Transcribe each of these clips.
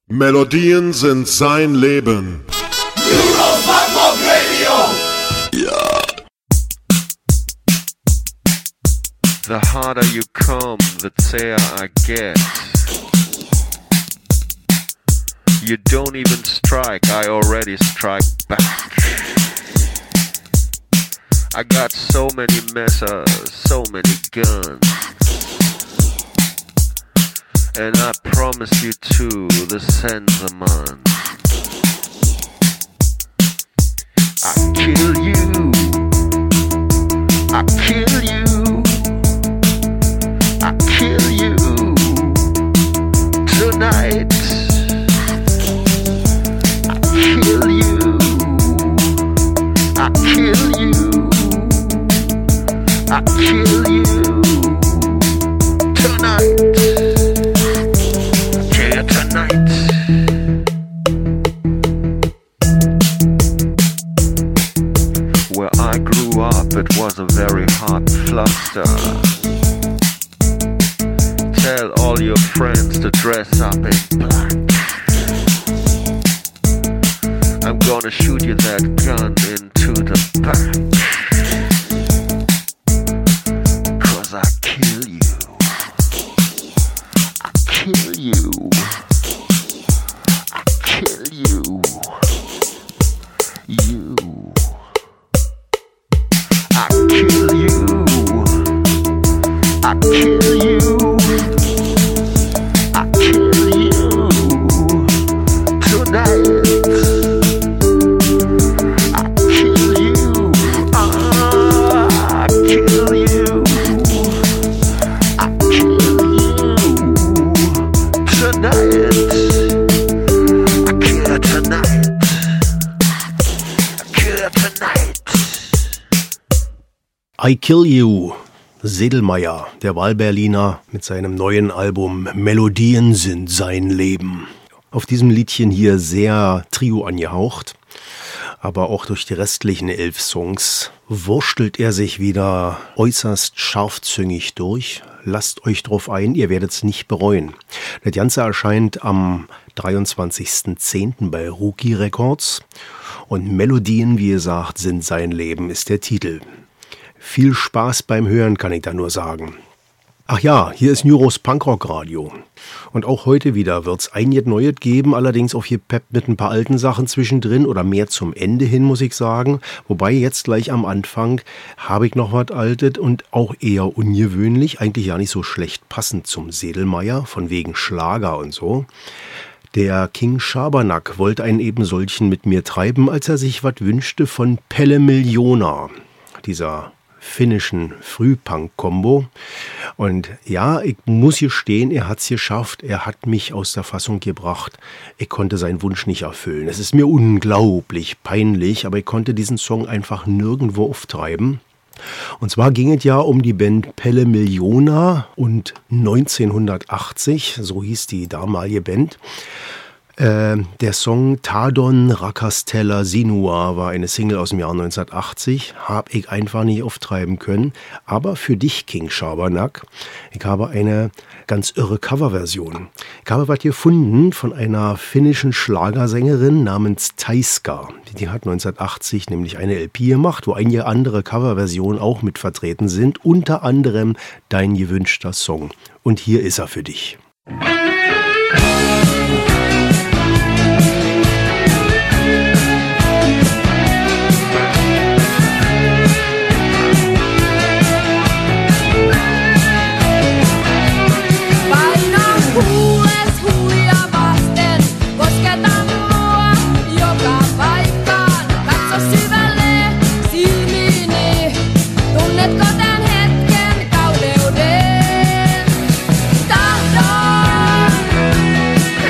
Melodien sind sein Leben. The harder you come, the zäher I get. You don't even strike, I already strike back. I got so many messers, so many guns. And I promise you too, the Sensaman. I kill you. I kill you. I kill you. Tonight. I kill you. I kill you. I kill you. Tonight. Where I grew up, it was a very hot fluster. Tell all your friends to dress up in black. I'm gonna shoot you that gun into the back. 'Cause I kill you. I kill you. I kill you. You. I kill you. I kill you. I kill you. Tonight. I kill you. I kill you. I kill you. Tonight. I kill you tonight. I kill you tonight. I Kill You, Sedlmayr, der Wahlberliner, mit seinem neuen Album Melodien sind sein Leben. Auf diesem Liedchen hier sehr Trio angehaucht, aber auch durch die restlichen 11 Songs wurstelt er sich wieder äußerst scharfzüngig durch. Lasst euch drauf ein, ihr werdet es nicht bereuen. Das Ganze erscheint am 23.10. bei Rookie Records und Melodien, wie gesagt, sind sein Leben, ist der Titel. Viel Spaß beim Hören, kann ich da nur sagen. Ach ja, hier ist Nyros Punkrock Radio. Und auch heute wieder wird's einiges Neues geben, allerdings auch hier Pep mit ein paar alten Sachen zwischendrin oder mehr zum Ende hin, muss ich sagen. Wobei jetzt gleich am Anfang habe ich noch was Altes und auch eher ungewöhnlich, eigentlich ja nicht so schlecht passend zum Sedlmayr, von wegen Schlager und so. Der King Schabernack wollte einen eben solchen mit mir treiben, als er sich was wünschte von Pelle Miljoona, dieser finnischen Frühpunk-Kombo. Und ja, ich muss gestehen, er hat's geschafft. Er hat mich aus der Fassung gebracht. Ich konnte seinen Wunsch nicht erfüllen. Es ist mir unglaublich peinlich, aber ich konnte diesen Song einfach nirgendwo auftreiben. Und zwar ging es ja um die Band Pelle Miljoona und 1980, so hieß die damalige Band. Der Song Tadon Rakastella Sinua war eine Single aus dem Jahr 1980, habe ich einfach nicht auftreiben können. Aber für dich, King Schabernack, ich habe eine ganz irre Coverversion. Ich habe was gefunden von einer finnischen Schlagersängerin namens Taiska. Die hat 1980 nämlich eine LP gemacht, wo einige andere Coverversionen auch mit vertreten sind, unter anderem Dein gewünschter Song. Und hier ist er für dich. Tahdon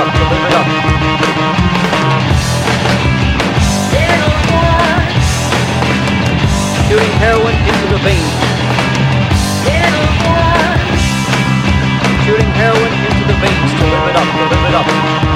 up, so live it up. Shooting heroin into the veins. Shooting heroin into the veins, so live it up, so live it up.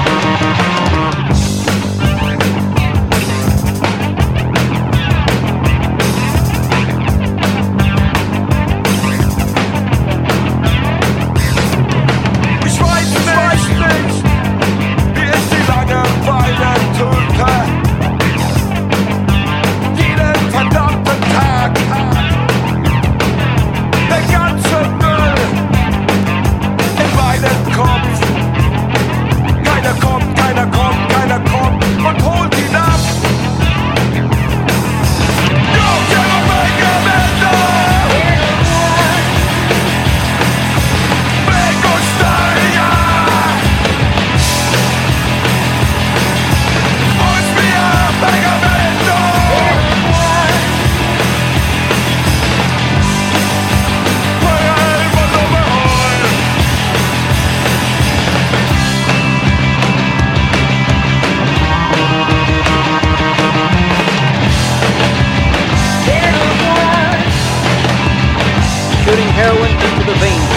Shooting heroin into the veins.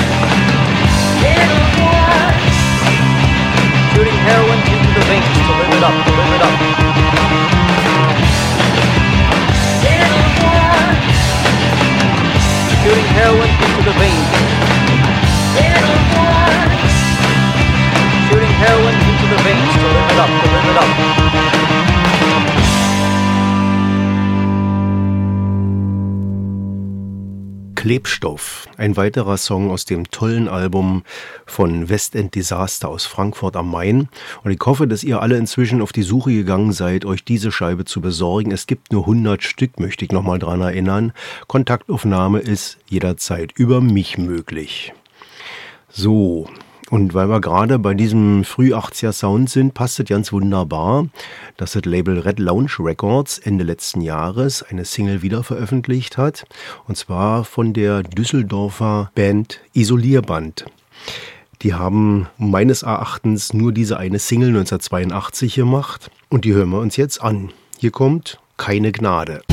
Shooting heroin into the veins, so live it up, so live it up. Shooting heroin into the veins. Shooting heroin into the veins, so live it up, so live it up. Klebstoff, ein weiterer Song aus dem tollen Album von West End Disaster aus Frankfurt am Main. Und ich hoffe, dass ihr alle inzwischen auf die Suche gegangen seid, euch diese Scheibe zu besorgen. Es gibt nur 100 Stück, möchte ich nochmal dran erinnern. Kontaktaufnahme ist jederzeit über mich möglich. So, und weil wir gerade bei diesem Früh-80er-Sound sind, passt es ganz wunderbar, dass das Label Red Lounge Records Ende letzten Jahres eine Single wieder veröffentlicht hat. Und zwar von der Düsseldorfer Band Isolierband. Die haben meines Erachtens nur diese eine Single 1982 gemacht. Und die hören wir uns jetzt an. Hier kommt Keine Gnade.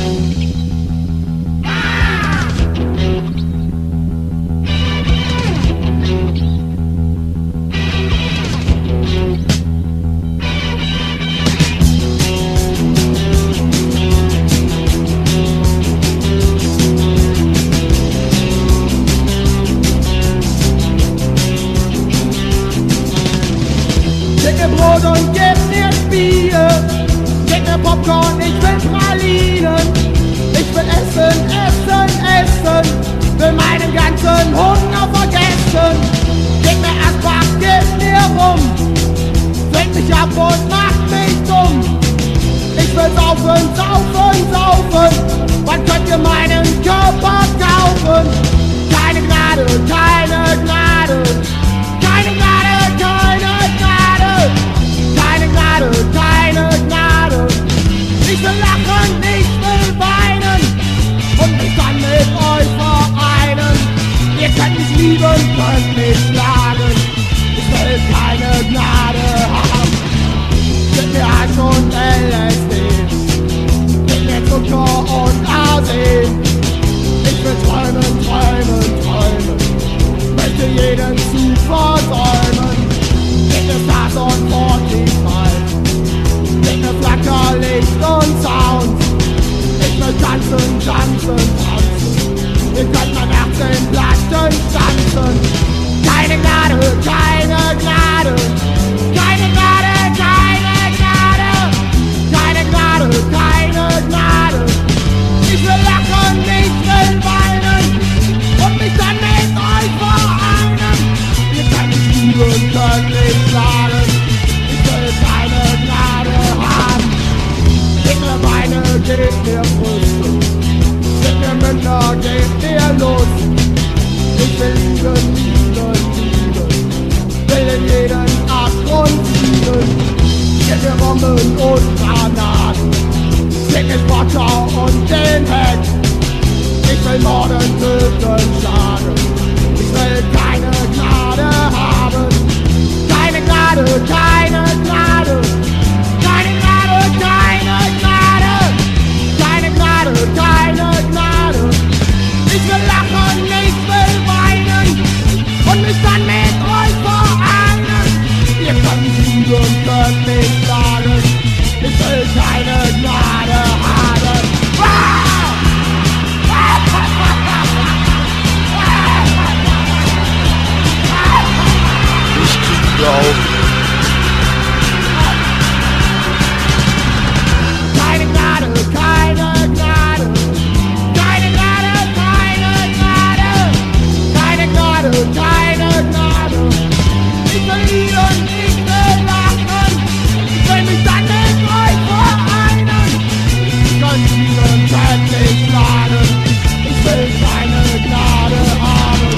Und gib mir Bier, gib mir Popcorn, ich will Pralinen. Ich will essen, essen, essen, will meinen ganzen Hunger vergessen. Gib mir Asbach, gib mir Rum, trink mich ab und mach mich dumm. Ich will saufen, saufen, saufen, wann könnt ihr meinen Körper kaufen? Keine Gnade, keine Gnade, keine Gnade, keine Gnade. Keine Gnade, keine Gnade. Ich will lachen, ich will weinen und mich dann mit euch vereinen. Ihr könnt mich lieben, könnt mich schlagen. Ich will keine Gnade haben. Gib mir Eis und LSD, gib mir Zucker und Arsen. Ich will träumen, träumen, träumen, möchte jeden Zug versäumen. Gib mir Stars und 45, gib mir Flackerlicht und Sound. Ich will tanzen, tanzen, tanzen, ihr könnt mein Herz in Platten tanzen. Keine Gnade, keine Gnade, keine Gnade, keine Gnade, keine Gnade, keine Gnade. Ich will lachen, ich will weinen und mich dann mit euch vereinen. Ihr könnt mich lieben, könnt mich schlagen. Ich will keine Gnade haben. Gib mir Beine, gib mir Brüste, gib mir Münder, gib mir Lust. Ich will lieben, lieben, lieben, will in jeden Abgrund ziehen. Gib mir Bomben und Granaten, gib mir Spotter und den Heck. Ich will morden, töten, schlagen. Ich will keine Gnade haben. Keine Gnade, keine Hör auf. Keine Gnade, keine Gnade. Keine Gnade, keine Gnade. Keine Gnade, keine Gnade. Ich will lieben, ich will lachen. Ich will mich dann mit euch vereinen. Ich kann diesen Teppich laden. Ich will keine Gnade haben.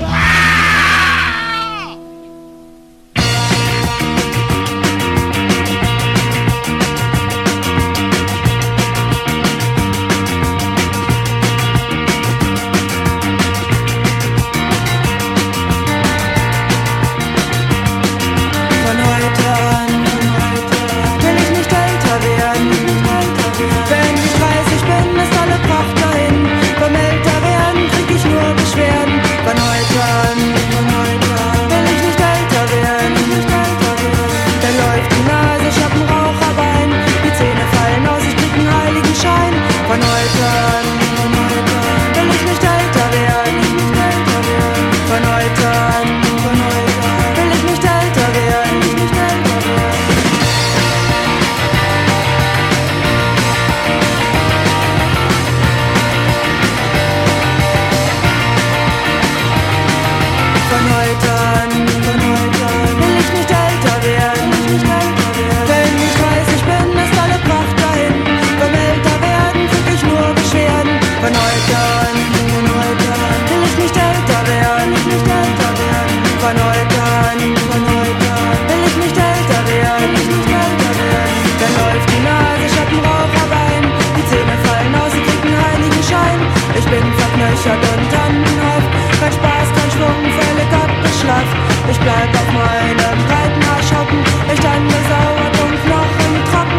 Von heute an will ich nicht älter werden. Wenn ich 30 bin, ist alle Pracht dahin. Beim Älterwerden krieg ich nur Beschwerden. Von heute an will ich nicht älter werden. Dann läuft die Nase, ich hab ein Raucherbein. Die Zähne fallen aus, ich krieg einen heiligen Schein. Von heute an will ich nicht älter werden. Von heute an will ich nicht älter werden. Von heute an will ich nicht älter werden. Wenn ich 30 bin, ist alle Pracht dahin. Beim Älterwerden krieg ich nur Beschwerden. Von heute an will ich nicht älter werden. Von heute an will ich nicht älter werden. Dann läuft die Nase, ich hab ein Raucherbein. Die Zähne fallen aus, ich krieg einen heiligen Schein. Ich bin verknöchert und tannenhaft. Kein Spaß, kein Schwung, völlig abgeschlafft. Ich bleib auf meinem breiten Arsch hocken. Ich dann besauert und knochentrocken.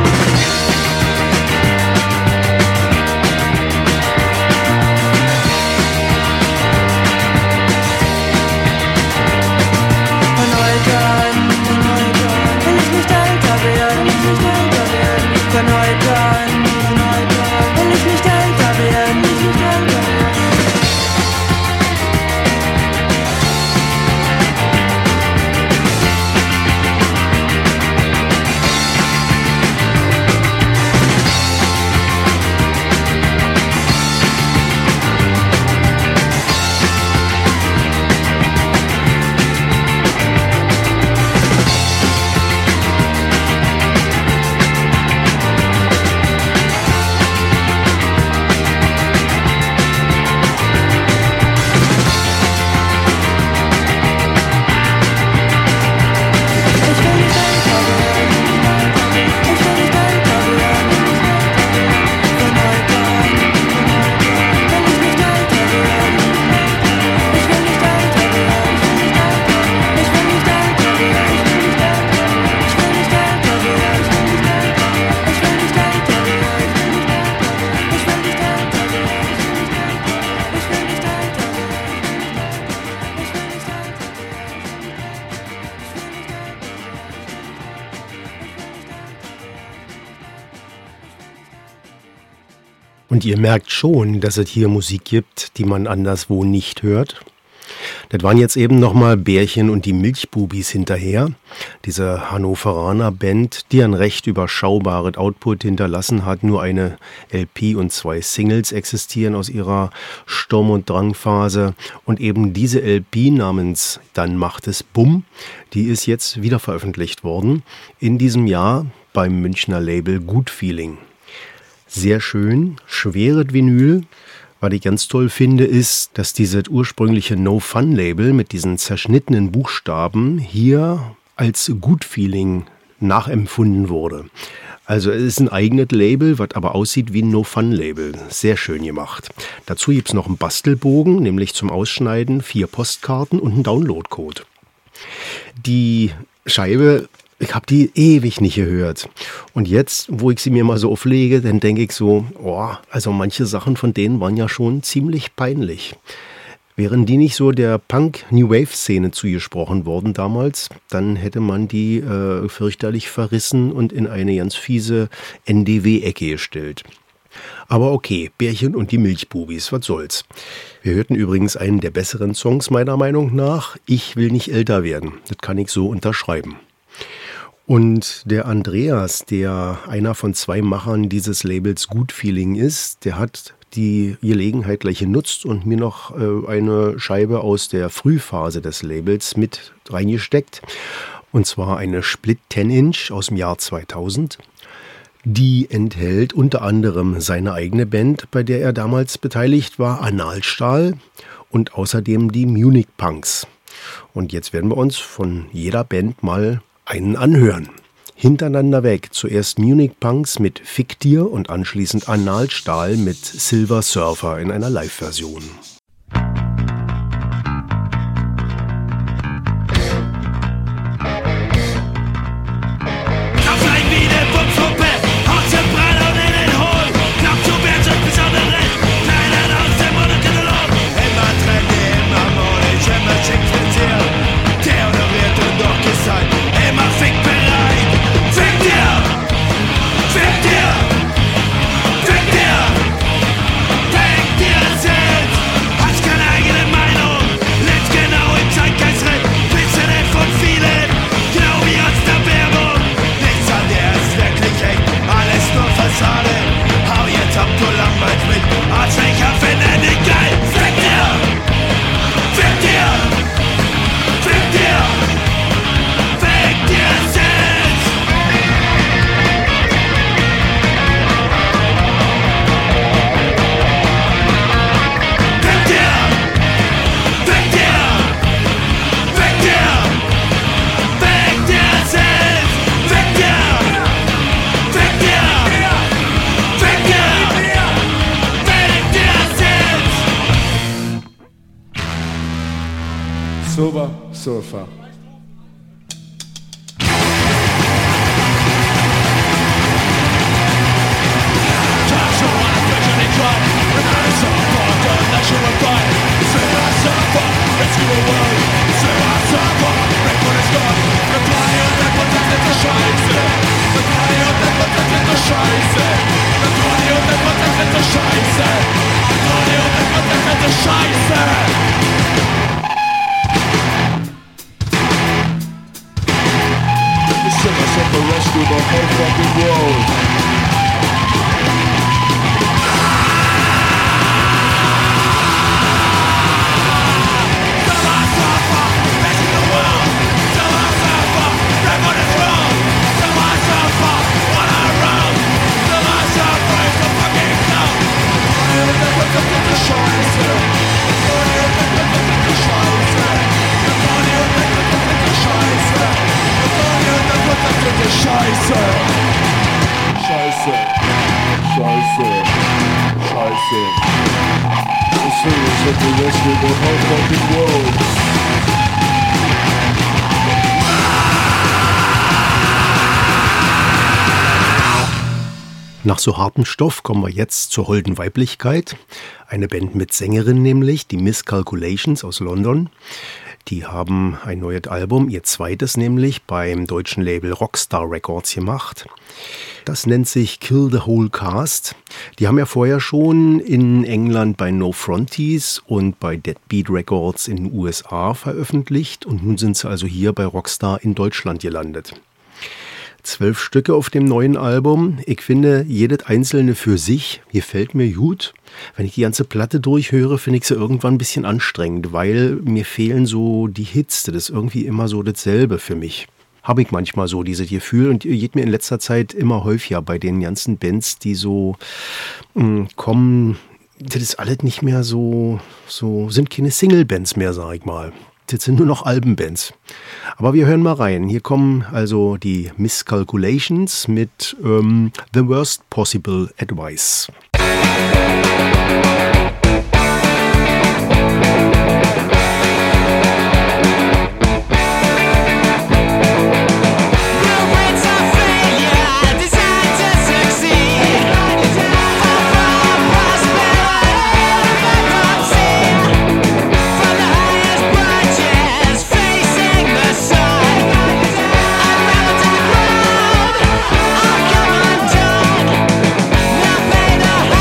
Von heute an will ich nicht älter werden. Von heute an will ich nicht älter werden. Und ihr merkt schon, dass es hier Musik gibt, die man anderswo nicht hört. Das waren jetzt eben nochmal Bärchen und die Milchbubis hinterher. Diese Hannoveraner Band, die ein recht überschaubares Output hinterlassen hat. Nur eine LP und 2 Singles existieren aus ihrer Sturm- und Drangphase. Und eben diese LP namens Dann macht es Bumm, die ist jetzt wieder veröffentlicht worden. In diesem Jahr beim Münchner Label Good Feeling. Sehr schön, schweres Vinyl. Was ich ganz toll finde, ist, dass dieses ursprüngliche No-Fun-Label mit diesen zerschnittenen Buchstaben hier als Good Feeling nachempfunden wurde. Also es ist ein eigenes Label, was aber aussieht wie ein No-Fun-Label. Sehr schön gemacht. Dazu gibt es noch einen Bastelbogen, nämlich zum Ausschneiden, 4 Postkarten und einen Download-Code. Die Scheibe, ich habe die ewig nicht gehört. Und jetzt, wo ich sie mir mal so auflege, dann denke ich so, also manche Sachen von denen waren ja schon ziemlich peinlich. Wären die nicht so der Punk-New-Wave-Szene zugesprochen worden damals, dann hätte man die fürchterlich verrissen und in eine ganz fiese NDW-Ecke gestellt. Aber okay, Bärchen und die Milchbubis, was soll's. Wir hörten übrigens einen der besseren Songs meiner Meinung nach, Ich will nicht älter werden. Das kann ich so unterschreiben. Und der Andreas, der einer von 2 Machern dieses Labels Good Feeling ist, der hat die Gelegenheit gleich genutzt und mir noch eine Scheibe aus der Frühphase des Labels mit reingesteckt. Und zwar eine Split 10-Inch aus dem Jahr 2000. Die enthält unter anderem seine eigene Band, bei der er damals beteiligt war, Analstahl, und außerdem die Munich Punks. Und jetzt werden wir uns von jeder Band mal einen anhören. Hintereinander weg. Zuerst Munich Punks mit Fick dir und anschließend Analstahl mit Silver Surfer in einer Live-Version. Silver Surfer. Nach so hartem Stoff kommen wir jetzt zur holden Weiblichkeit. Eine Band mit Sängerin nämlich, die Miscalculations aus London. Die haben ein neues Album, ihr zweites nämlich, beim deutschen Label Rockstar Records gemacht. Das nennt sich Kill the Whole Cast. Die haben ja vorher schon in England bei No Fronties und bei Deadbeat Records in den USA veröffentlicht und nun sind sie also hier bei Rockstar in Deutschland gelandet. 12 Stücke auf dem neuen Album. Ich finde, jedes einzelne für sich gefällt mir gut. Wenn ich die ganze Platte durchhöre, finde ich sie irgendwann ein bisschen anstrengend, weil mir fehlen so die Hits. Das ist irgendwie immer so dasselbe für mich. Habe ich manchmal so dieses Gefühl und geht mir in letzter Zeit immer häufiger bei den ganzen Bands, die so kommen. Das ist alles nicht mehr so sind keine Single-Bands mehr, sag ich mal. Das sind nur noch Albenbands. Aber wir hören mal rein. Hier kommen also die Miscalculations mit The Worst Possible Advice. The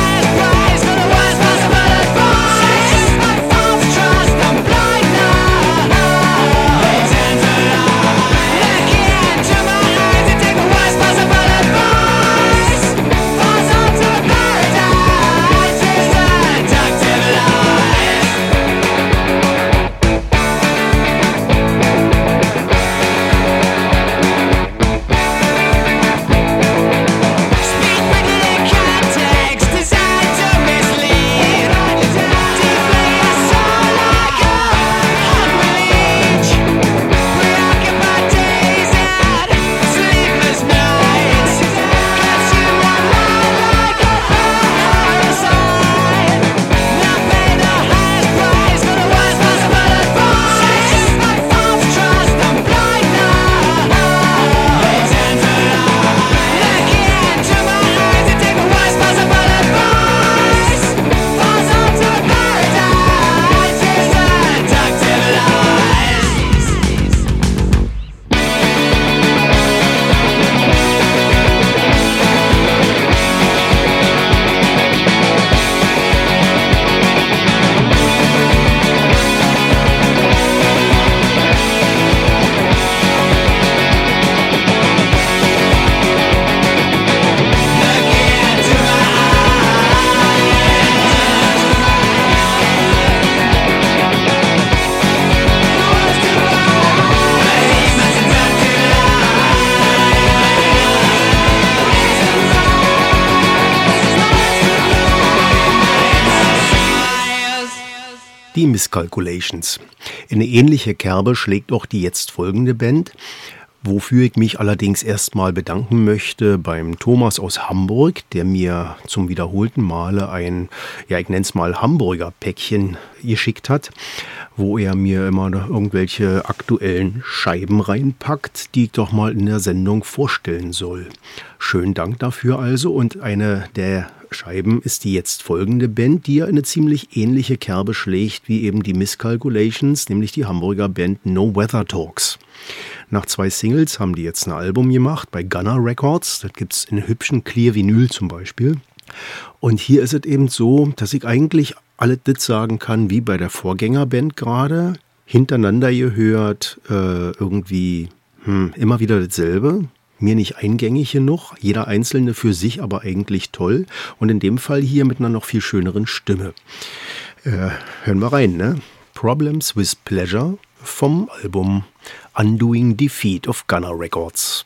Die Miscalculations. In eine ähnliche Kerbe schlägt auch die jetzt folgende Band, wofür ich mich allerdings erstmal bedanken möchte beim Thomas aus Hamburg, der mir zum wiederholten Male ein, ja ich nenne es mal Hamburger Päckchen geschickt hat, wo er mir immer noch irgendwelche aktuellen Scheiben reinpackt, die ich doch mal in der Sendung vorstellen soll. Schönen Dank dafür also, und eine der Scheiben ist die jetzt folgende Band, die ja eine ziemlich ähnliche Kerbe schlägt wie eben die Miscalculations, nämlich die Hamburger Band No Weather Talks. Nach 2 Singles haben die jetzt ein Album gemacht bei Gunner Records, das gibt es in hübschen Clear Vinyl zum Beispiel. Und hier ist es eben so, dass ich eigentlich alles das sagen kann, wie bei der Vorgängerband gerade, hintereinander gehört, irgendwie immer wieder dasselbe. Mir nicht eingängig genug, jeder Einzelne für sich aber eigentlich toll. Und in dem Fall hier mit einer noch viel schöneren Stimme. Hören wir rein, ne? Problems with Pleasure vom Album Undoing Defeat of Gunner Records.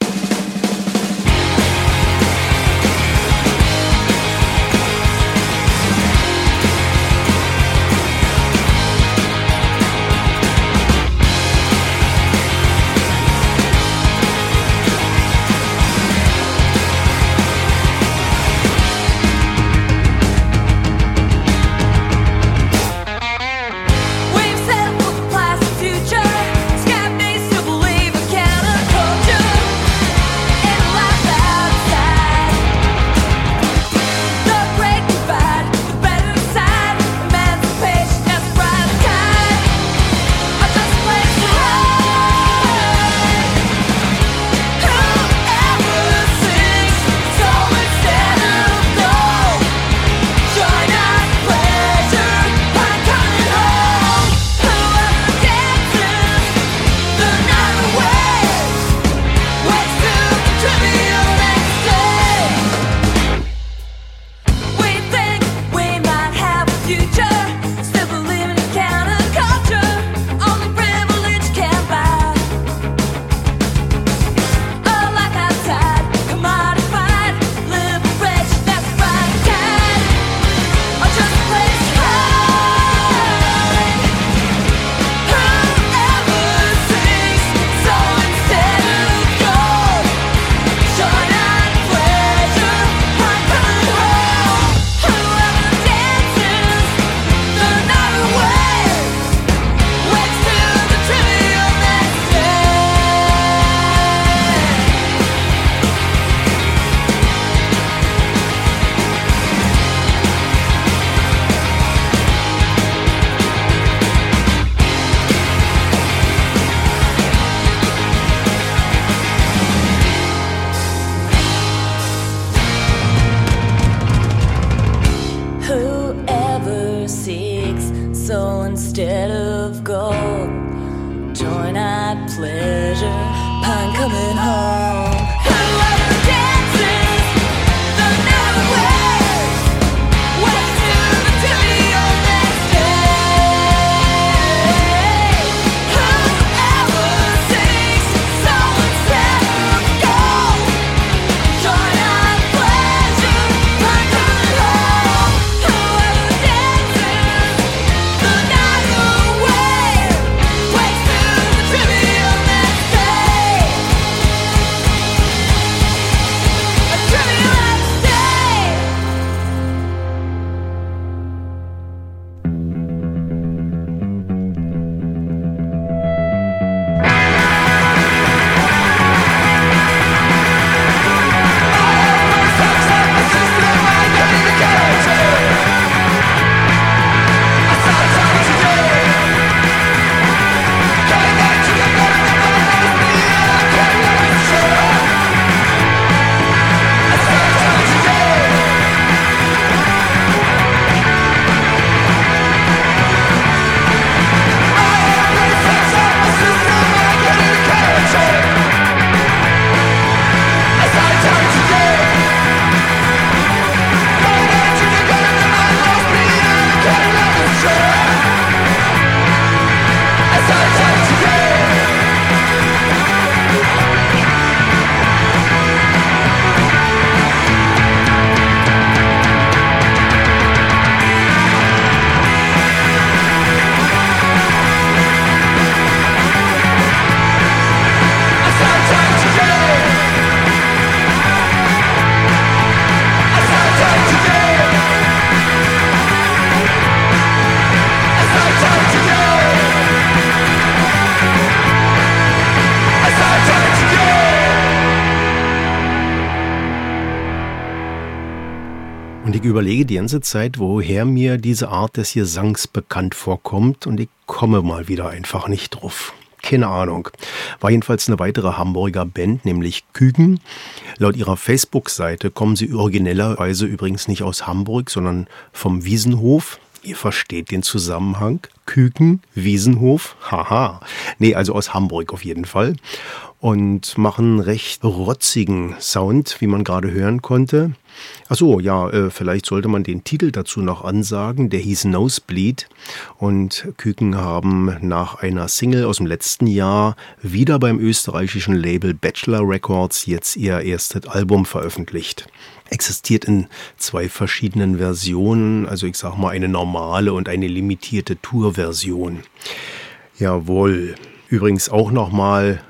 ich überlege die ganze Zeit, woher mir diese Art des Gesangs bekannt vorkommt und ich komme mal wieder einfach nicht drauf. Keine Ahnung. War jedenfalls eine weitere Hamburger Band, nämlich Küken. Laut ihrer Facebook-Seite kommen sie originellerweise übrigens nicht aus Hamburg, sondern vom Wiesenhof. Ihr versteht den Zusammenhang. Küken, Wiesenhof, haha. Nee, also aus Hamburg auf jeden Fall. Und machen recht rotzigen Sound, wie man gerade hören konnte. Achso, ja, vielleicht sollte man den Titel dazu noch ansagen. Der hieß Nosebleed. Und Küken haben nach einer Single aus dem letzten Jahr wieder beim österreichischen Label Bachelor Records jetzt ihr erstes Album veröffentlicht. Existiert in 2 verschiedenen Versionen, also ich sag mal eine normale und eine limitierte Tour-Version. Jawohl. Übrigens auch nochmal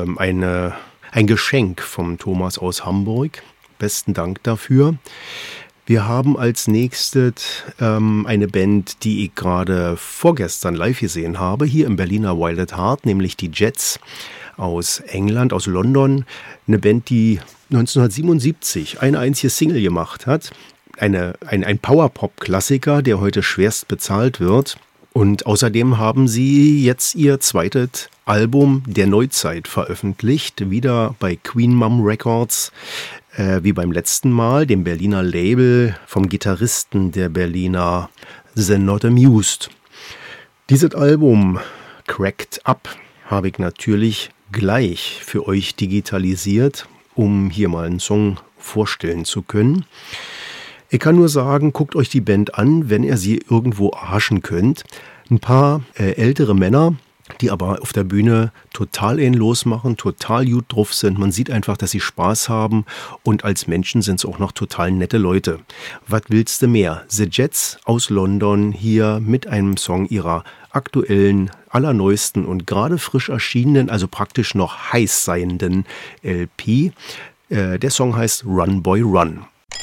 ein Geschenk vom Thomas aus Hamburg. Besten Dank dafür. Wir haben als nächstes eine Band, die ich gerade vorgestern live gesehen habe, hier im Berliner Wild at Heart, nämlich die Jets aus England, aus London. Eine Band, die 1977 eine einzige Single gemacht hat. Ein Powerpop-Klassiker, der heute schwerst bezahlt wird. Und außerdem haben sie jetzt ihr zweites Album der Neuzeit veröffentlicht, wieder bei Queen Mum Records, wie beim letzten Mal, dem Berliner Label vom Gitarristen der Berliner The Not Amused. Dieses Album Cracked Up habe ich natürlich gleich für euch digitalisiert, um hier mal einen Song vorstellen zu können. Ich kann nur sagen, guckt euch die Band an, wenn ihr sie irgendwo erhaschen könnt. Ein paar ältere Männer, die aber auf der Bühne total losmachen, total gut drauf sind. Man sieht einfach, dass sie Spaß haben und als Menschen sind es auch noch total nette Leute. Was willst du mehr? The Jets aus London hier mit einem Song ihrer aktuellen, allerneuesten und gerade frisch erschienenen, also praktisch noch heiß seienden LP. Der Song heißt Run Boy Run.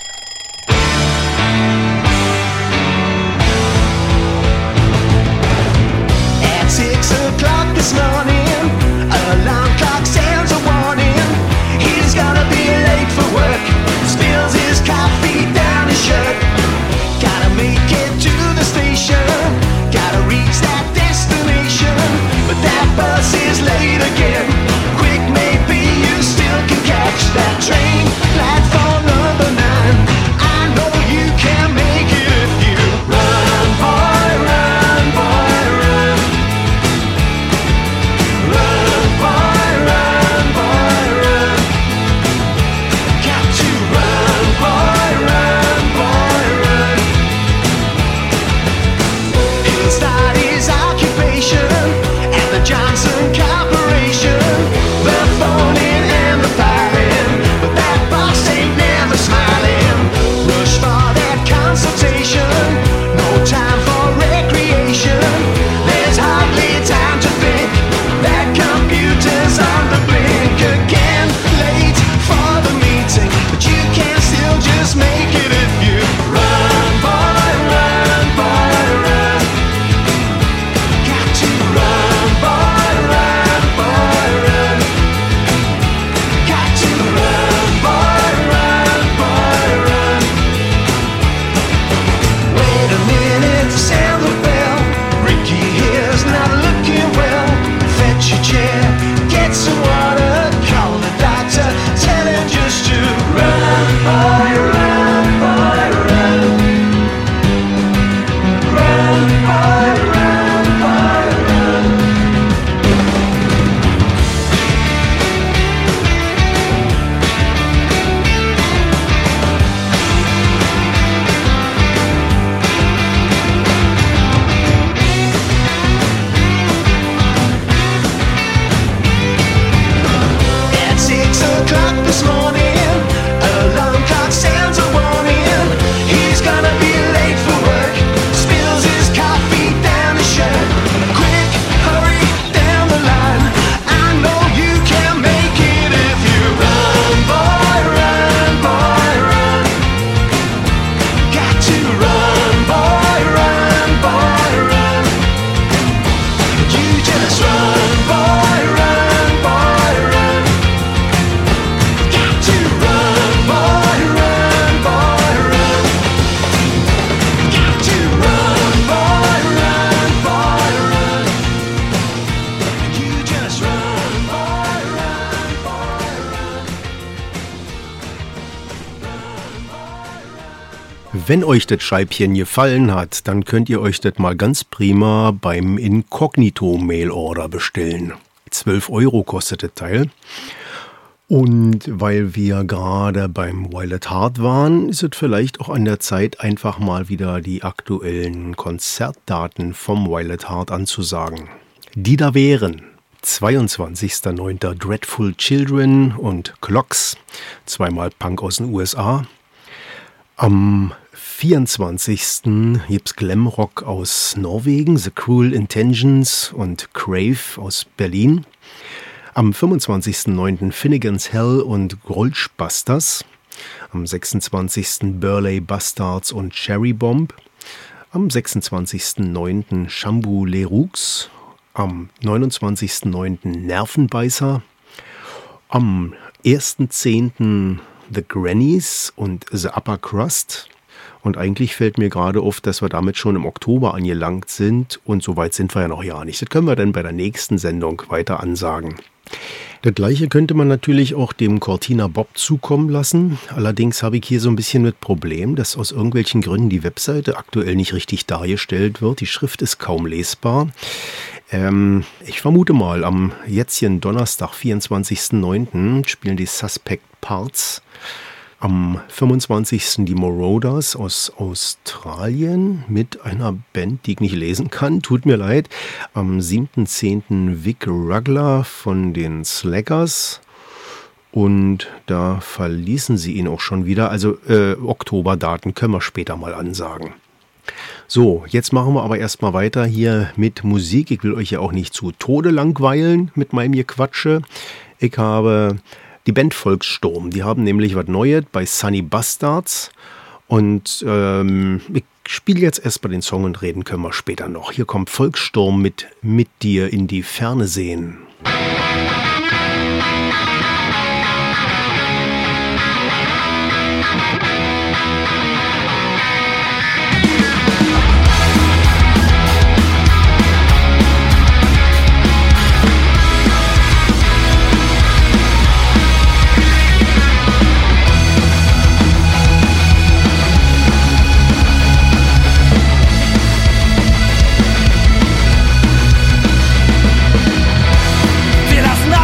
At 6 o'clock this morning, alarm clock sounds a warning. He's gonna be late for work. Spills his coffee down his shirt. Gotta make it to the station. Gotta reach that destination. But that bus is late again. Quick, maybe you still can catch that train. Platform number 9. I know you can make it if you run, boy, run, boy, run. Run, boy, run, boy, run. Got to run, boy, run, boy, run. It's not his occupation at the Johnson Corporation. Wenn euch das Scheibchen gefallen hat, dann könnt ihr euch das mal ganz prima beim Inkognito-Mail-Order bestellen. 12 € kostet das Teil. Und weil wir gerade beim Violet Heart waren, ist es vielleicht auch an der Zeit, einfach mal wieder die aktuellen Konzertdaten vom Violet Heart anzusagen. Die da wären: 22.09. Dreadful Children und Clocks, zweimal Punk aus den USA. Am 24. gibt's Glamrock aus Norwegen, The Cruel Intentions und Crave aus Berlin. Am 25.09. Finnegan's Hell und Grolschbusters. Am 26. Burley Bastards und Cherry Bomb. Am 26.09. Shambhu Leroux. Am 29.09. Nervenbeißer. Am 1.10. The Grannies und The Upper Crust. Und eigentlich fällt mir gerade auf, dass wir damit schon im Oktober angelangt sind. Und so weit sind wir ja noch ja nicht. Das können wir dann bei der nächsten Sendung weiter ansagen. Das gleiche könnte man natürlich auch dem Cortina Bob zukommen lassen. Allerdings habe ich hier so ein bisschen mit Problem, dass aus irgendwelchen Gründen die Webseite aktuell nicht richtig dargestellt wird. Die Schrift ist kaum lesbar. Ich vermute mal, am jetzigen Donnerstag, 24.09. spielen die Suspect Parts. Am 25. die Marauders aus Australien mit einer Band, die ich nicht lesen kann. Tut mir leid. Am 7.10. Vic Ruggler von den Slackers. Und da verließen sie ihn auch schon wieder. Also Oktoberdaten können wir später mal ansagen. So, jetzt machen wir aber erstmal weiter hier mit Musik. Ich will euch ja auch nicht zu Tode langweilen mit meinem Gequatsche. Ich habe die Band Volkssturm. Die haben nämlich was Neues bei Sunny Bastards. Und ich spiele jetzt erstmal den Song und reden können wir später noch. Hier kommt Volkssturm mit dir in die Ferne sehen. Wir lassen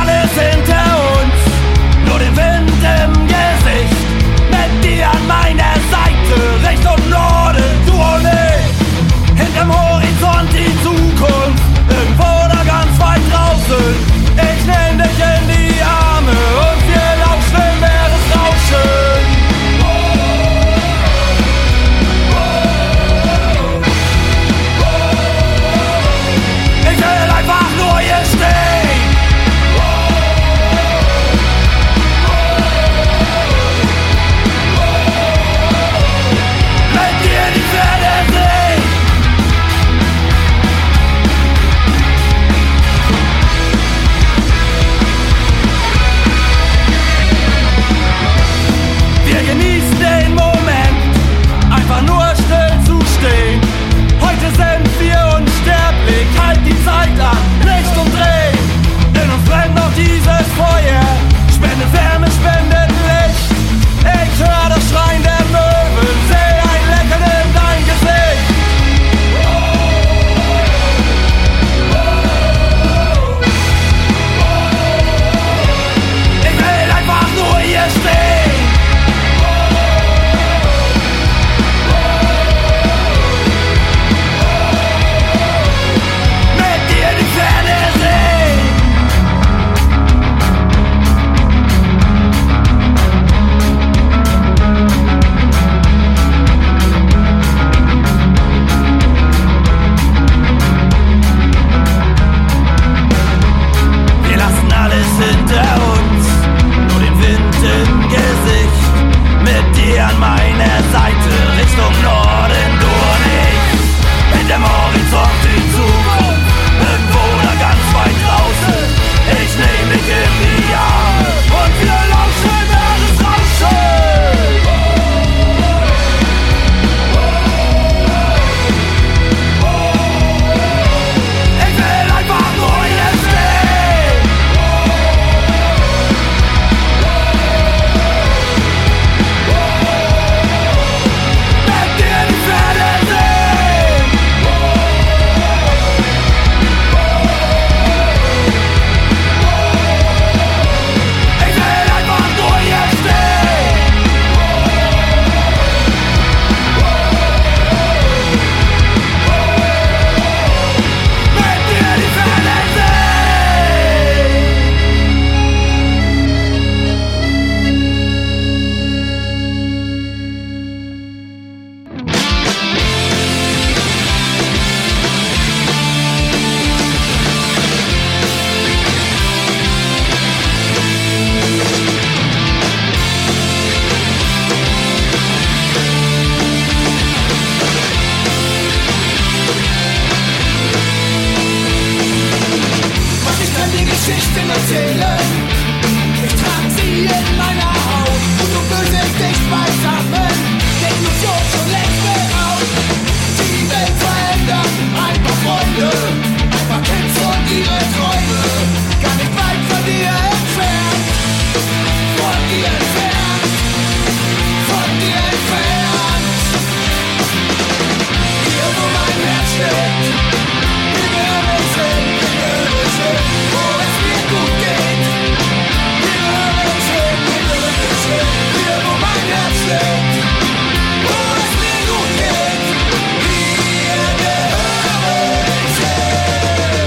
Geschichten erzählen. Ich trag sie in meiner Haut und du böse dich beisammen. Die Illusion schon längst beraut. Die Welt verändert, ein paar Freunde, ein paar Kids und ihre Träume. Gar nicht weit von dir entfernt, von dir entfernt, von dir entfernt. Hier wo mein Herz schlägt, wir gehören uns hin, wir gehören uns hin, wo es mir gut geht. Wir gehören uns hin, wir gehören uns hin, hier wo mein Herz schlägt, wo es mir gut geht. Wir gehören uns hin.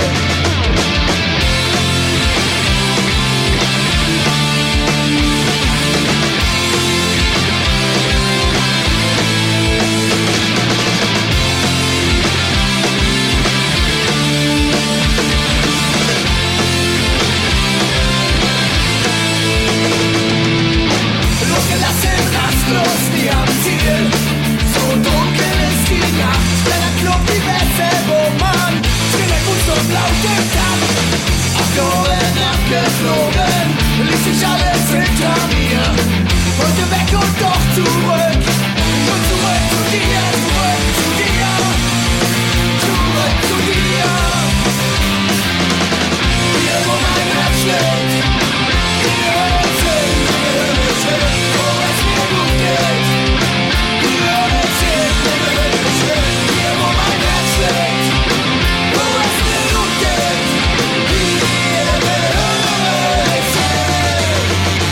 Losgelassen, rastlos wie am Ziel. So dunkel ist die Nacht. Kleiner Club, die Bässe, wo man Schritte gut und laute Takt. Aktoren abgeflogen, ließ sich alles hinter mir. Heute weg und doch zurück. Und zurück zu dir, zurück zu dir. Zurück zu dir. Hier wo mein Herz schlägt. Wir gehören uns hin, wir gehören uns hin, wo es mir gut geht. Wir gehören uns hin, wir gehören uns hin, hier wo mein Herz schlägt, wo es mir gut geht. Wir gehören uns hin.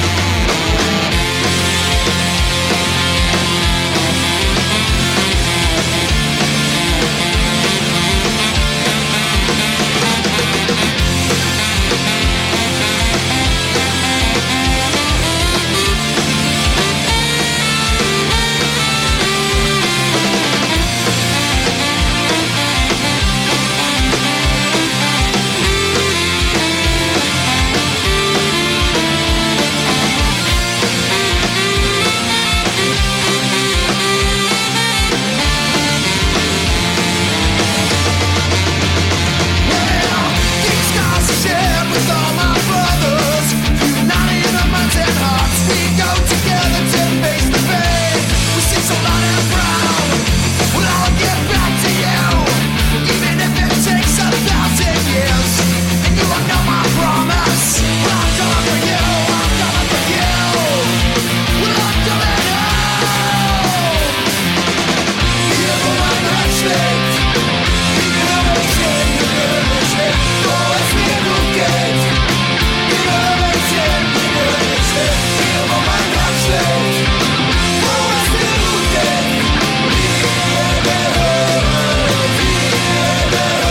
These scars are shared with all my brothers, united amongst their hearts. We go together to face the pain. We sing so loud and proud. We'll all get back to you, even if it takes 1,000 years. And you will know my promise. I'll come for you. I'll come for you. We'll all do it all. Hier wo mein Herz schlägt. Wir gehören uns hin, wir gehören uns hin, wo es mir gut geht. Wir gehören uns hin, wir gehören uns hin, hier wo mein Herz schlägt, wo es mir gut geht. Wir gehören uns, wir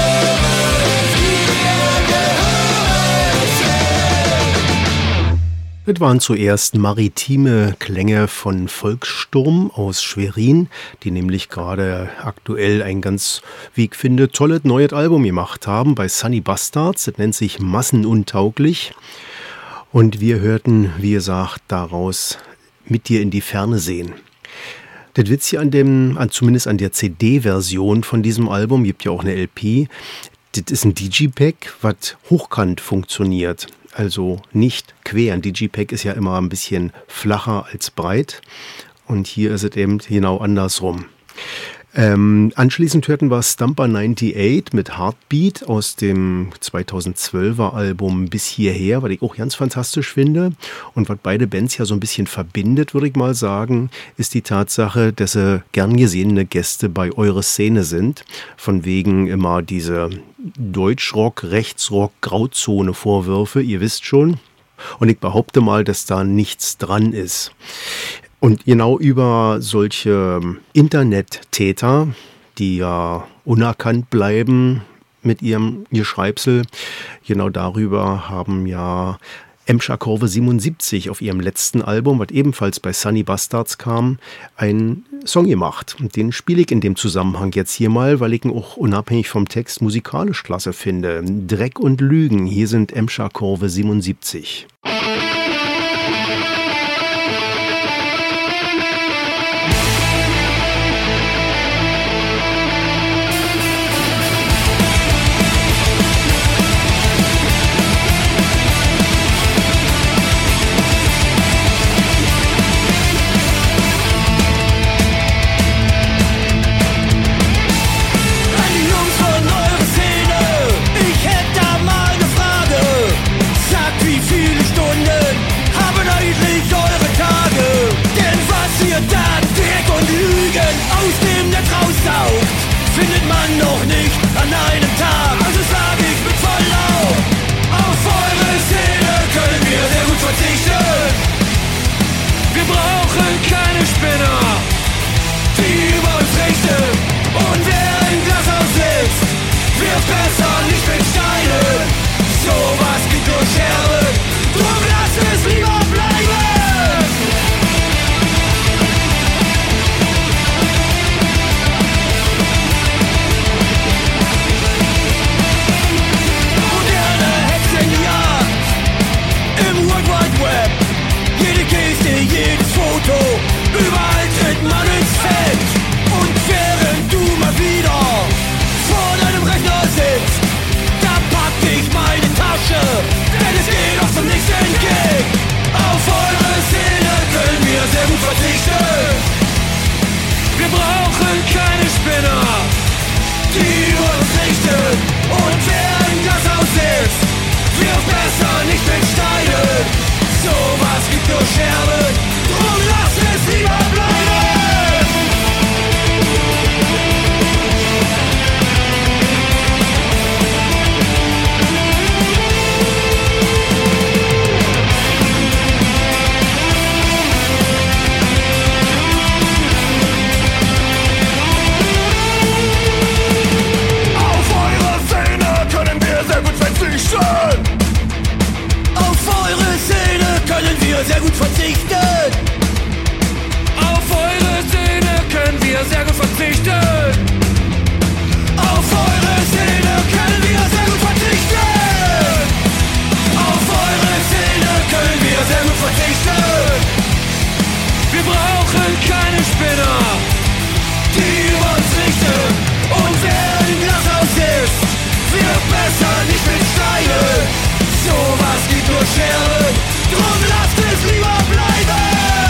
gehören uns hin. Das waren zuerst maritime Klänge von Volkssturm aus Schwerin, die nämlich gerade aktuell ein ganz, wie ich finde, tolles neues Album gemacht haben bei Sunny Bastards. Das nennt sich Massenuntauglich. Und wir hörten, wie gesagt, daraus Mit dir in die Ferne sehen. Das Witzige zumindest an der CD-Version von diesem Album, gibt ja auch eine LP, das ist ein Digipack, was hochkant funktioniert. Also nicht quer. Ein Digipack ist ja immer ein bisschen flacher als breit. Und hier ist es eben genau andersrum. Anschließend hörten wir Stumper 98 mit Heartbeat aus dem 2012er Album Bis hierher, was ich auch ganz fantastisch finde. Und was beide Bands ja so ein bisschen verbindet, würde ich mal sagen, ist die Tatsache, dass sie gern gesehene Gäste bei Eure Szene sind. Von wegen immer diese Deutschrock, Rechtsrock, Grauzone-Vorwürfe, ihr wisst schon. Und ich behaupte mal, dass da nichts dran ist. Und genau über solche Internettäter, die ja unerkannt bleiben mit ihrem Geschreibsel, genau darüber haben ja Emscher Kurve 77 auf ihrem letzten Album, was ebenfalls bei Sunny Bastards kam, einen Song gemacht. Und den spiele ich in dem Zusammenhang jetzt hier mal, weil ich ihn auch unabhängig vom Text musikalisch klasse finde. Dreck und Lügen, hier sind Emscher Kurve 77. wir sehr gut verzichten. Auf eure Szene können wir sehr gut verzichten. Auf eure Szene können wir sehr gut verzichten. Auf eure Szene können wir sehr gut verzichten. Wir brauchen keine Spinner, die über uns richten. Und wer im Glashaus ist, wird besser nicht mit Steinen. Sowas gibt nur Scherben, drum lasst es lieber bleiben.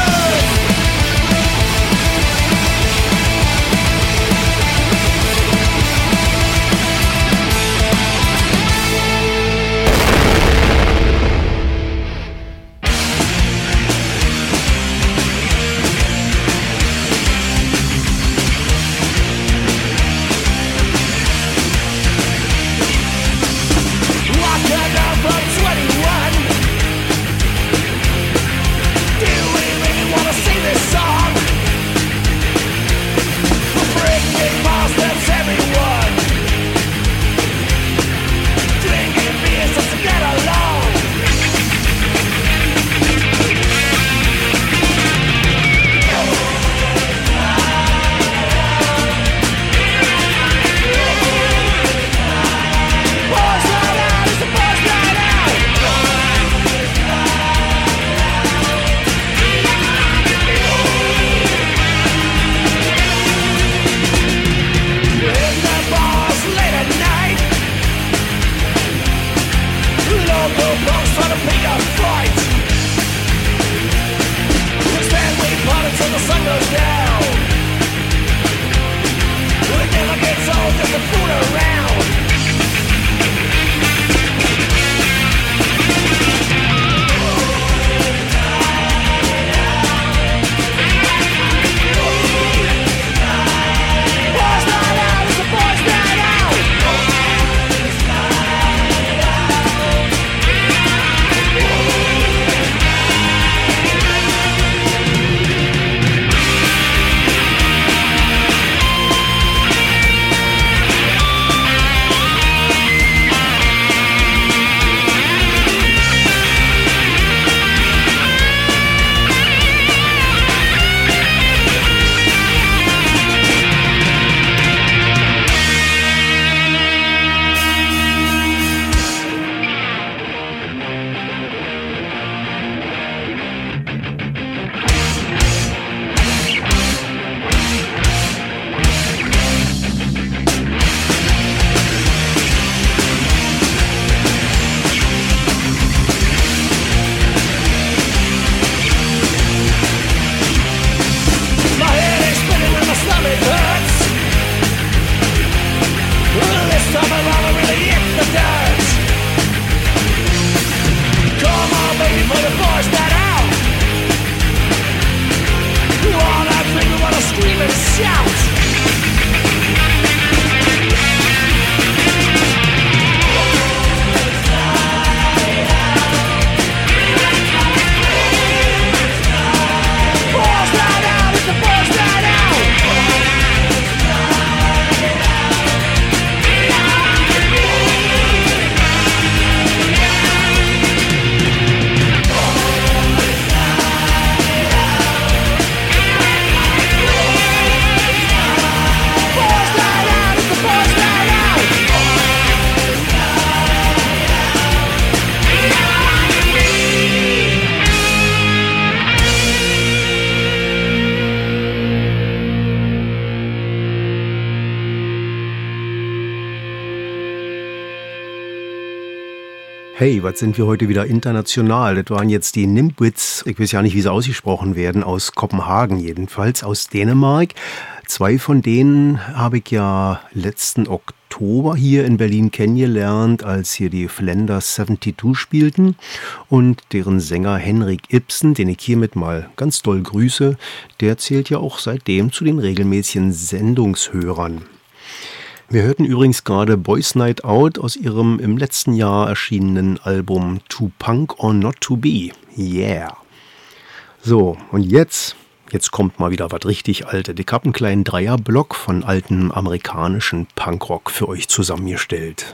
Hey, was sind wir heute wieder international? Das waren jetzt die Nimbwits, ich weiß ja nicht, wie sie ausgesprochen werden, aus Kopenhagen jedenfalls, aus Dänemark. 2 von denen habe ich ja letzten Oktober hier in Berlin kennengelernt, als hier die Flanders 72 spielten. Und deren Sänger Henrik Ibsen, den ich hiermit mal ganz doll grüße, der zählt ja auch seitdem zu den regelmäßigen Sendungshörern. Wir hörten übrigens gerade Boys Night Out aus ihrem im letzten Jahr erschienenen Album To Punk or Not To Be. Yeah. So, und jetzt kommt mal wieder was richtig Altes. Ich habe einen kleinen Dreierblock von altem amerikanischen Punkrock für euch zusammengestellt.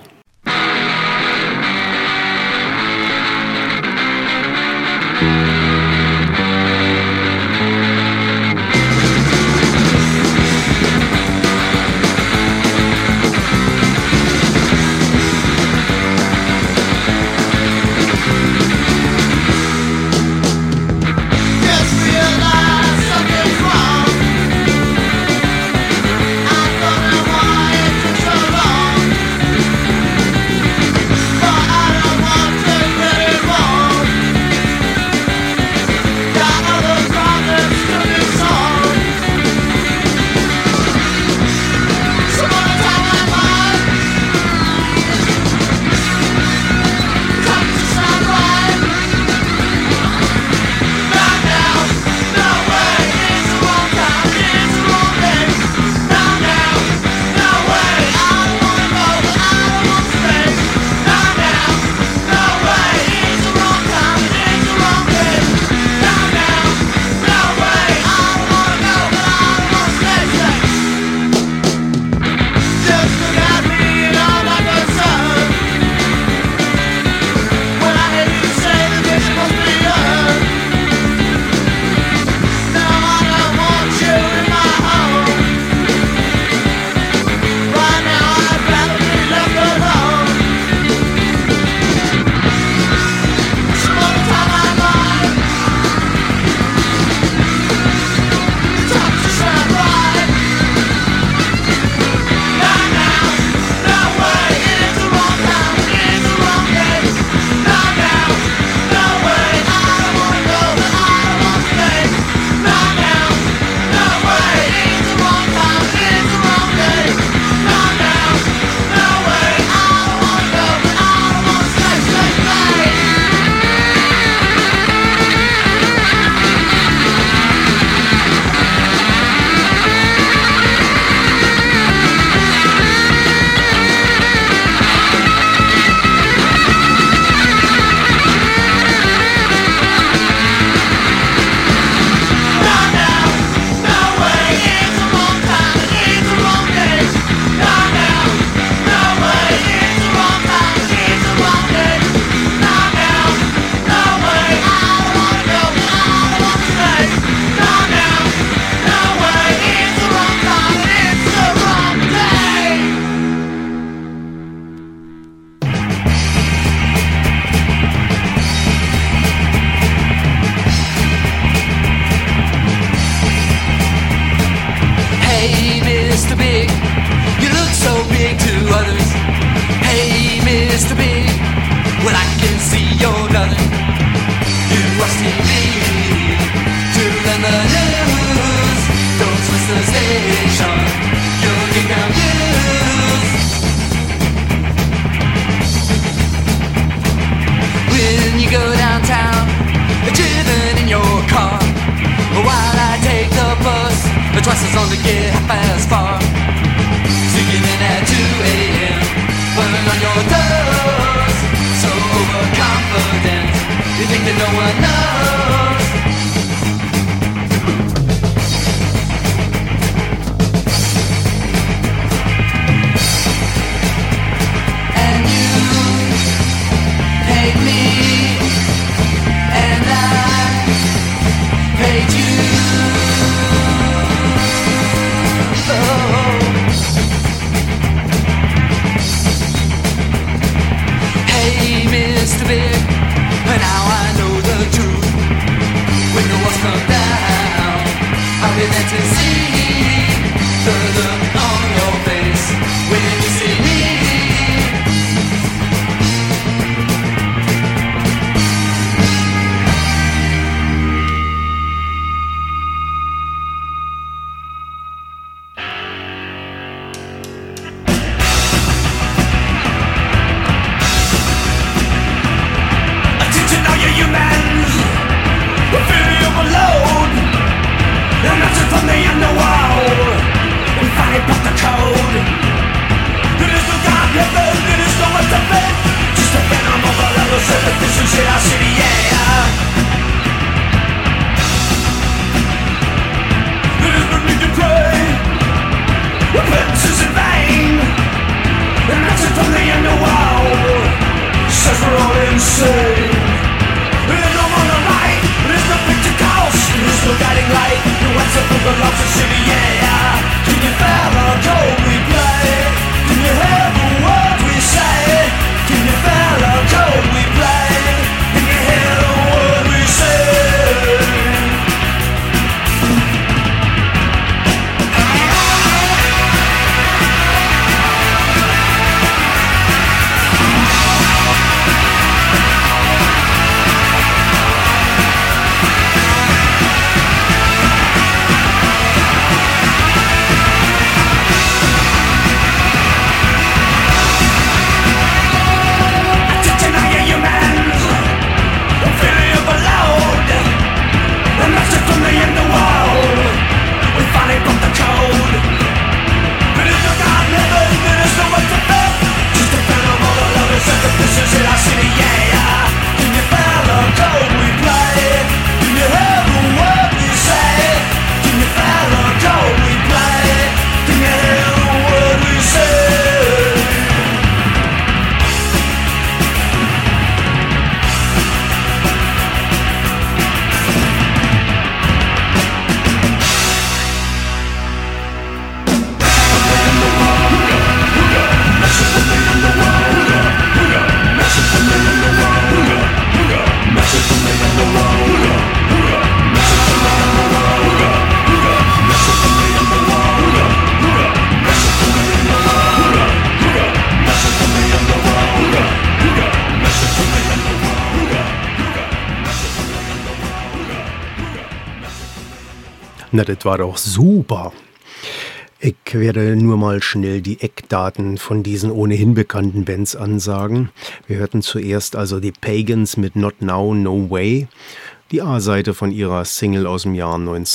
driven in your car, while I take the bus, twice as long to get half as far. Sneaking in at 2 a.m., putting on your toes, so overconfident, you think that no one knows. And you paid me, and I paid you. Hey, Mr. Big, now I know the truth. When the walls come down, I'll be there to see the look on your face when you see me. Na, das war doch super. Ich werde nur mal schnell die Eckdaten von diesen ohnehin bekannten Bands ansagen. Wir hörten zuerst also die Pagans mit Not Now, No Way. Die A-Seite von ihrer Single aus dem Jahr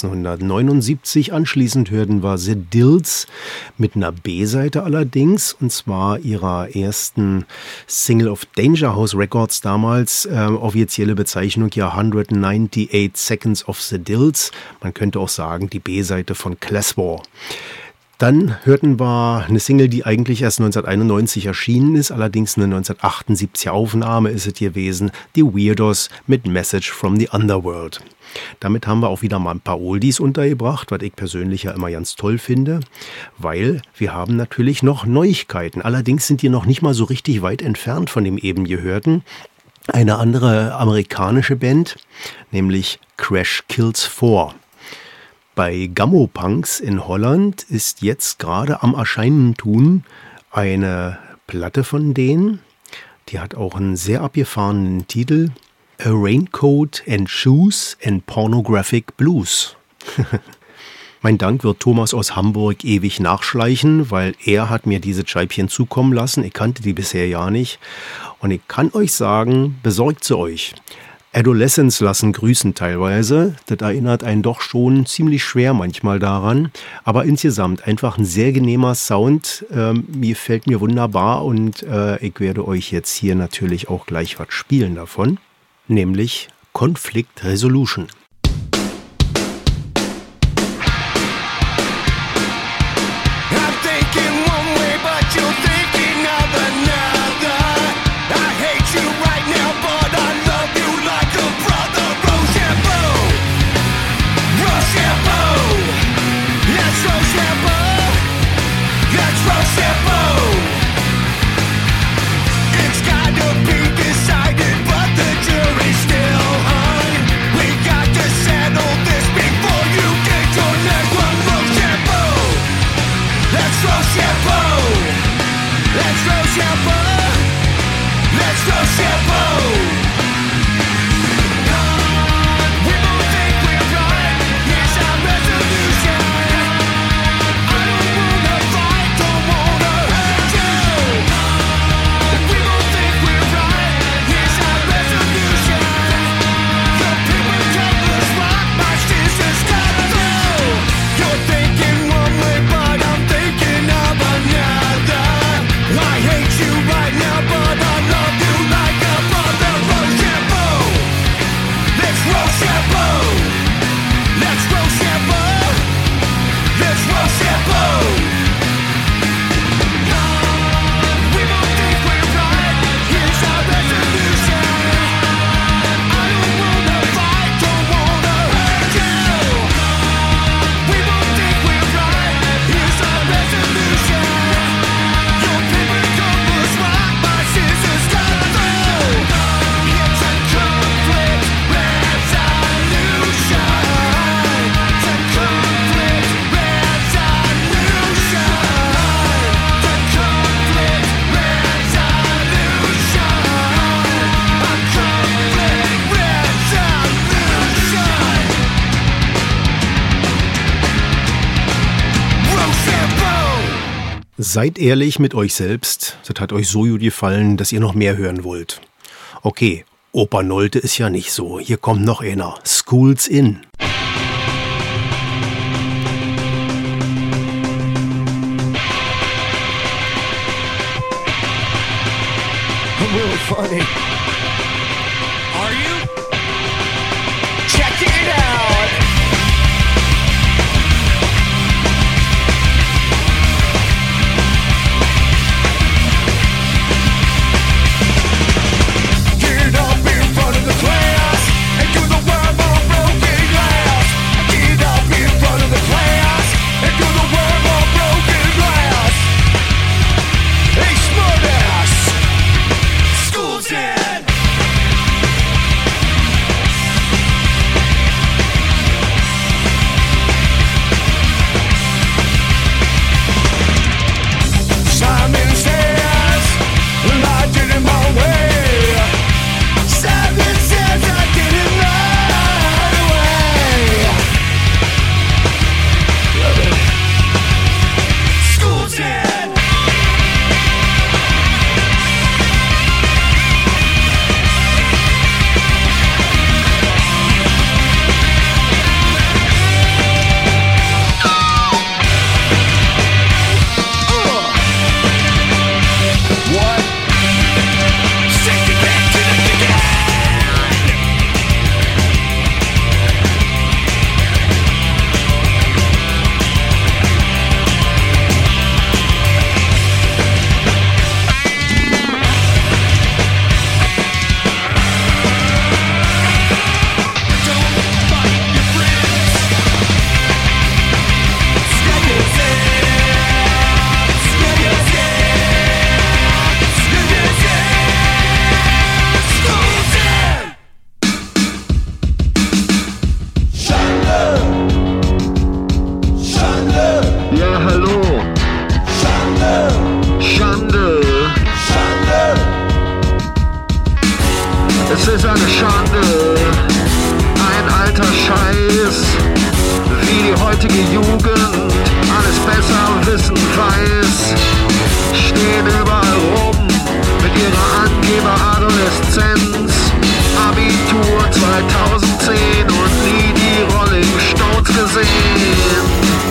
1979. Anschließend hörten wir The Dills mit einer B-Seite allerdings, und zwar ihrer ersten Single auf Danger House Records damals. Offizielle Bezeichnung ja 198 Seconds of the Dills. Man könnte auch sagen die B-Seite von Class War. Dann hörten wir eine Single, die eigentlich erst 1991 erschienen ist, allerdings eine 1978er Aufnahme ist es gewesen, die Weirdos mit Message from the Underworld. Damit haben wir auch wieder mal ein paar Oldies untergebracht, was ich persönlich ja immer ganz toll finde, weil wir haben natürlich noch Neuigkeiten. Allerdings sind die noch nicht mal so richtig weit entfernt von dem eben gehörten. Eine andere amerikanische Band, nämlich Crash Kills 4. Bei Gammopunks in Holland ist jetzt gerade am Erscheinen tun eine Platte von denen. Die hat auch einen sehr abgefahrenen Titel. A Raincoat and Shoes and Pornographic Blues. Mein Dank wird Thomas aus Hamburg ewig nachschleichen, weil er hat mir diese Scheibchen zukommen lassen. Ich kannte die bisher ja nicht. Und ich kann euch sagen, besorgt sie euch. Adolescents lassen grüßen teilweise. Das erinnert einen doch schon ziemlich schwer manchmal daran. Aber insgesamt einfach ein sehr genehmer Sound. Gefällt mir wunderbar und ich werde euch jetzt hier natürlich auch gleich was spielen davon. Nämlich Conflict Resolution. Seid ehrlich mit euch selbst. Das hat euch so gut gefallen, dass ihr noch mehr hören wollt. Okay, Opa Nolte ist ja nicht so. Hier kommt noch einer. School's In. I'm really funny. Are you? Check it out. Get up in front of the class and do the worm on broken glass. Get up in front of the class and do the worm on broken glass. Hey, smartass. School's in. Simon says I did it my way. Simon says I did it my way. School's in. What? Take it back to the beginning. Don't fight your friends. School's in. School's in. School's in. Schande. Schande. Ja, hallo. Schande. Schande. Schande. Es ist eine Schande. Ein alter Scheiß. Wie die heutige Jugend alles besser wissen weiß. Stehen überall rum mit ihrer Angeber-Adoleszenz. Abitur 2010 und nie die Rolling Stones gesehen.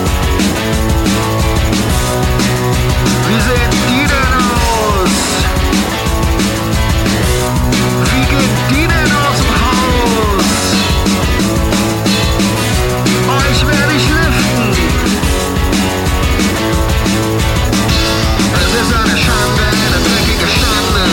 Wie sehen die denn aus? Wie gehen die denn aus dem Haus? Euch werde ich liften. Es ist eine Schande, eine dreckige Schande.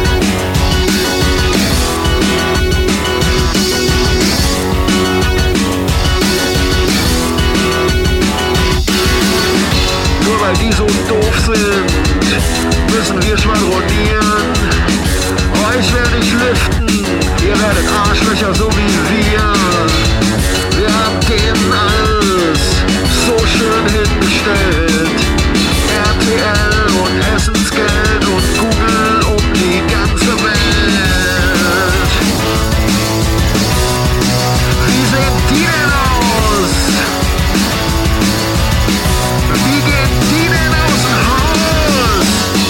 Nur weil die so doof sind, müssen wir schwadronieren. Euch werde ich liften, ihr werdet Arschlöcher so wie wir. Wir haben denen alles so schön hingestellt. RTL und Essensgeld und Google um die ganze Welt. Wie sehen die denn aus? Wie gehen die denn aus dem Haus?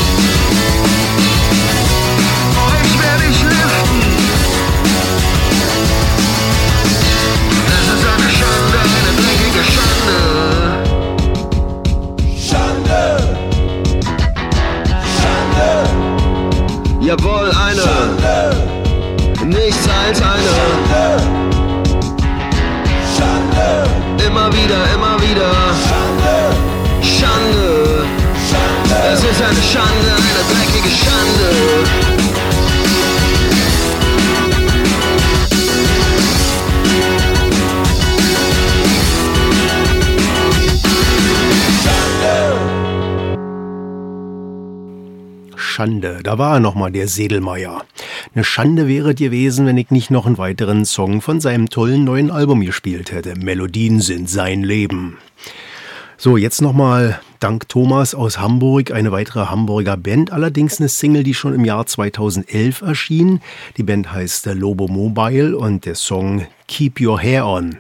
Euch werde ich liften. Es ist eine Schande, eine dreckige Schande. Schande. Schande. Jawohl, eine. Schande. Nichts als eine. Schande. Schande. Immer wieder, immer wieder. Schande. Schande. Schande. Es ist eine Schande, eine dreckige Schande. Schande, da war er nochmal, der Sedlmayr. Eine Schande wäre gewesen, wenn ich nicht noch einen weiteren Song von seinem tollen neuen Album gespielt hätte. Melodien sind sein Leben. So, jetzt nochmal dank Thomas aus Hamburg, eine weitere Hamburger Band, allerdings eine Single, die schon im Jahr 2011 erschien. Die Band heißt Lobo Mobile und der Song Keep Your Hair On.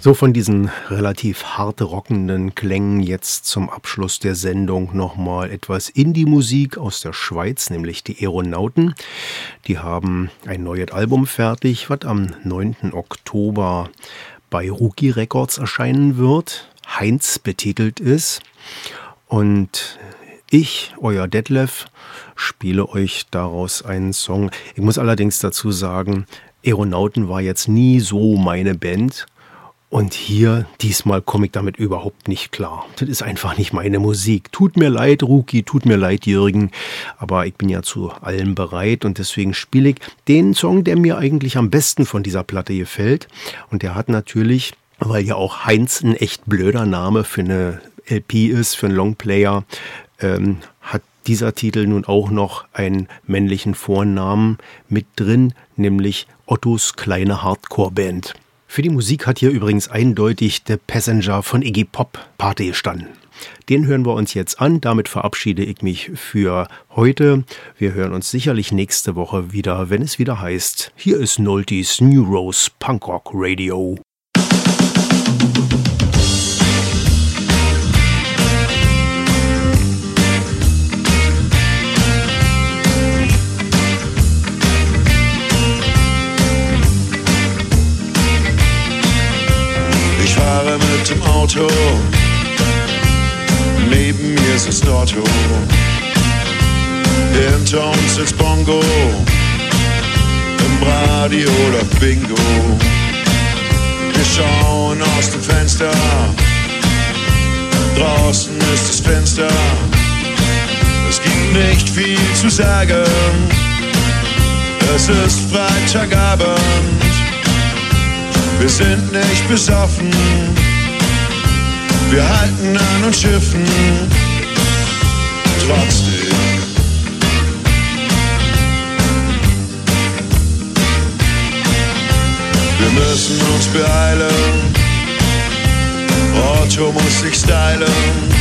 So, von diesen relativ hart rockenden Klängen jetzt zum Abschluss der Sendung nochmal etwas Indie-Musik aus der Schweiz, nämlich die Aeronauten. Die haben ein neues Album fertig, was am 9. Oktober bei Rookie Records erscheinen wird. Heinz betitelt ist. Und ich, euer Detlef, spiele euch daraus einen Song. Ich muss allerdings dazu sagen, Aeronauten war jetzt nie so meine Band. Und hier, diesmal komme ich damit überhaupt nicht klar. Das ist einfach nicht meine Musik. Tut mir leid, Rookie, tut mir leid, Jürgen. Aber ich bin ja zu allem bereit und deswegen spiele ich den Song, der mir eigentlich am besten von dieser Platte gefällt. Und der hat natürlich, weil ja auch Heinz ein echt blöder Name für eine LP ist, für einen Longplayer, hat dieser Titel nun auch noch einen männlichen Vornamen mit drin, nämlich Ottos kleine Hardcore-Band. Für die Musik hat hier übrigens eindeutig The Passenger von Iggy Pop Pate gestanden. Den hören wir uns jetzt an. Damit verabschiede ich mich für heute. Wir hören uns sicherlich nächste Woche wieder, wenn es wieder heißt, hier ist Noltis New Rose Punkrock Radio. Ich fahre mit dem Auto, neben mir sitzt Otto, hinter uns sitzt Bongo, im Radio läuft Bingo. Wir schauen aus dem Fenster, draußen ist das Fenster, es gibt nicht viel zu sagen, es ist Freitagabend. Wir sind nicht besoffen, wir halten an uns Schiffen, trotzdem. Wir müssen uns beeilen, Otto muss sich stylen,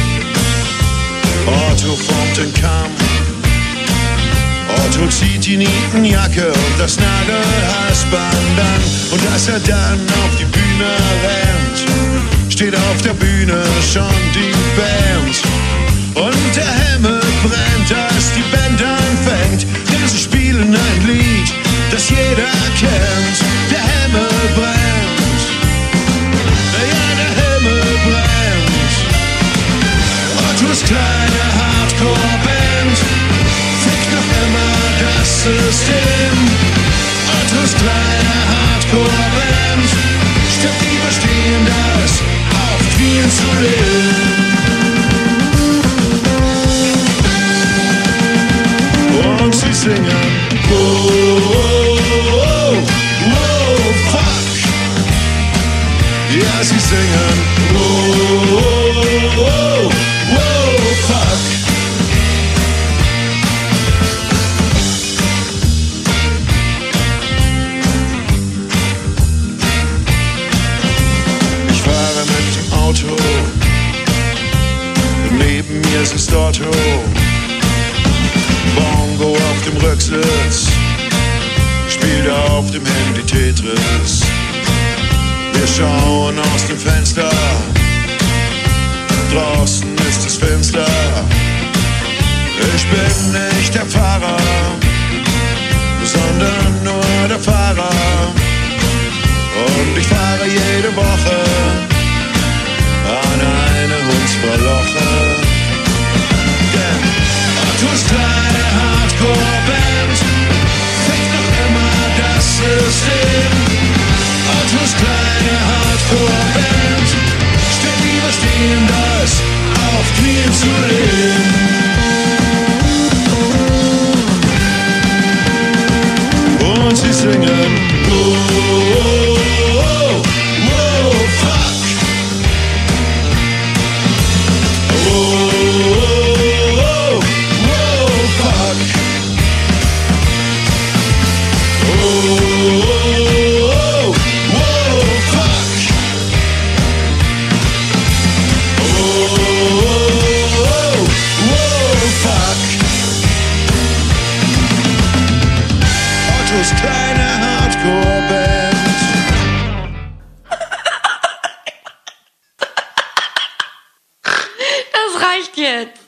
Otto formt den Kamm, Otto zieht die Nietenjacke und das Nagelhalsband an. Und als er dann auf die Bühne rennt, steht auf der Bühne schon die Band. Und der Himmel brennt, als die Band anfängt, denn sie spielen ein Lied, das jeder kennt. Der Himmel brennt, ja, der Himmel brennt. Ottos kleine Hardcore-Band fickt noch immer das System. Ottos kleine Hardcore-Band stirbt lieber stehen, das auf Knien zu leben. Und sie singen, wow, wow, wow, fuck. Ja, sie singen, wow, wow, wow, fuck. Auto, neben mir sitzt Otto, Bongo auf dem Rücksitz, spielt auf dem Handy Tetris. Wir schauen aus dem Fenster, draußen ist es finster. Ich bin nicht der Fahrer, sondern nur der Fahrer. Und ich fahre jede Woche an eine Hundsverloche. Denn Ottos kleine Hardcore-Band fickt noch immer das System. Ottos kleine Hardcore-Band steht lieber stehen, das auf Knien zu leben. Und sie singen, oh, oh, oh, fuck. reicht jetzt.